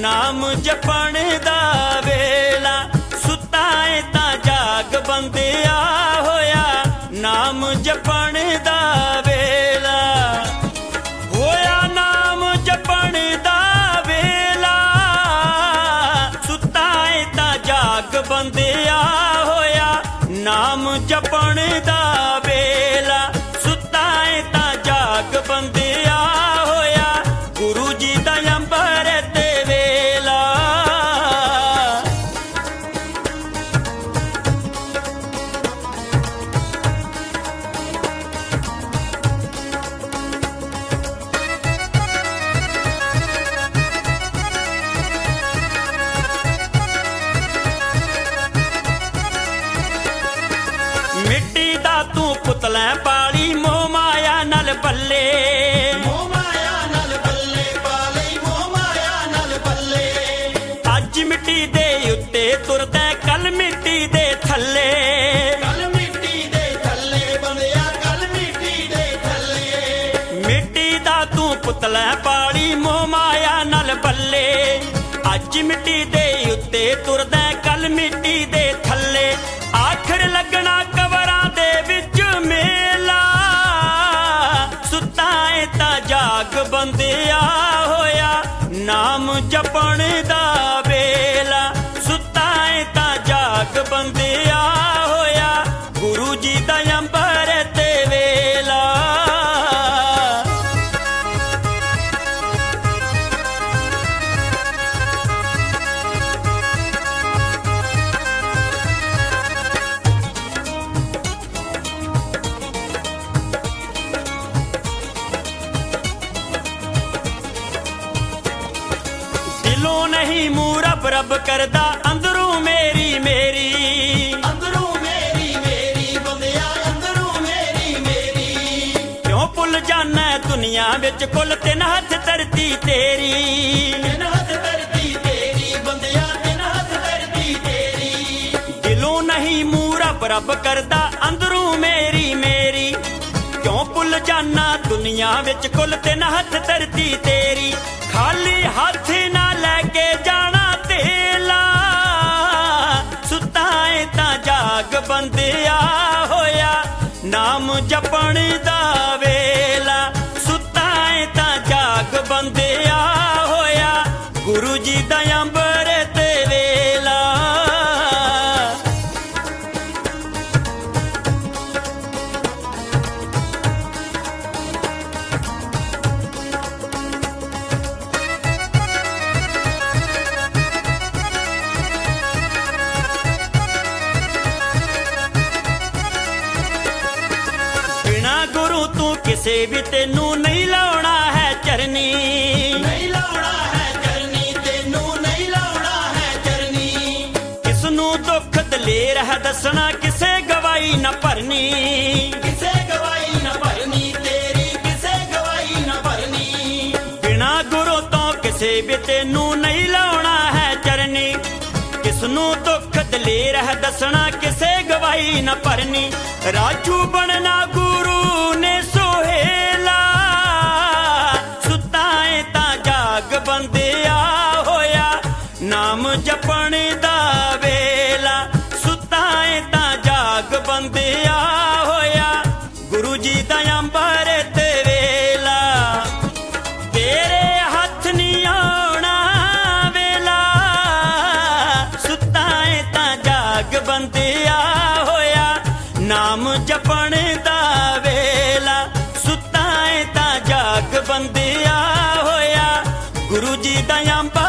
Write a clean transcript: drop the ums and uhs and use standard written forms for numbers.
नाम जपण दा वेला सुता है तां जाग बंदिया होया नाम जपण दा वेला होया नाम जपण दा वेला सुता है तां जाग बंदिया होया नाम जपण दा वेला सुता है तां जाग बंदिया होया गुरु जी दा अंबर ते वेला मिट्टी दा तू पुतला पाली मोह माया नल बल्ले मोह माया नल बल्ले पाले मोह माया नल बल्ले अज मिट्टी दे उत्ते तुरदा कल मिट्टी दे थल्ले बंदिया कल मिट्टी दे थल्ले मिट्टी दा तू पुतला पाली मोह माया नल बल्ले अज मिट्टी दे उत्ते तुरदा कल मिट्टी दे थल्ले आखिर लगना कबरां दे विच मेला सुता है तां जाग बंदिया होया नाम जपण दा वेला सुता है तां जाग बंदिया होया गुरु जी दा अंबर ते वेला दिलों नहीं मुंह रब रब करदा अंदरों मेरी मेरी अंदरों मेरी बंदिया अंदरों मेरी क्यों भुल जाना दुनिया विच कुल तीन हथ धरती तेरी बंदिया तीन हथ धरती तेरी दिलों नहीं मुंह रब रब करदा अंदरों मेरी मेरी क्यों भुल जाना दुनिया विच कुल तीन हथ धरती तेरी खाली हाथ ना लेके जाना तेला सुता है तां जाग बंदिया होया नाम जपण दा वेला सुता है तां जाग बंदिया होया गुरु जी दा अंबर ते वेला किसे भी तेनू नहीं लाउणा है चरनी तेनू नहीं लाउणा है चरनी किसनू दुख दलेर है दसना किसे गवाही न भरनी तेरी किसे गवाही न भरनी बिना गुरु तो किसे भी तेनू नहीं लाउणा है चरनी किसनू दुख दलेर है दसना किसे गवाही न भरनी राजू बनना गुरु ने सोहेला सुता है तां जाग बंदिया होया नाम जपण दा वेला सुता है तां जाग बंदिया होया गुरु जी दा अंबर ते वेला तेरे हथ नहीं आउणा वेला सुता है तां जाग बंदिया होया नाम जपण दा वेला सुता है तां जाग बंदिया होया गुरु जी दा अंबर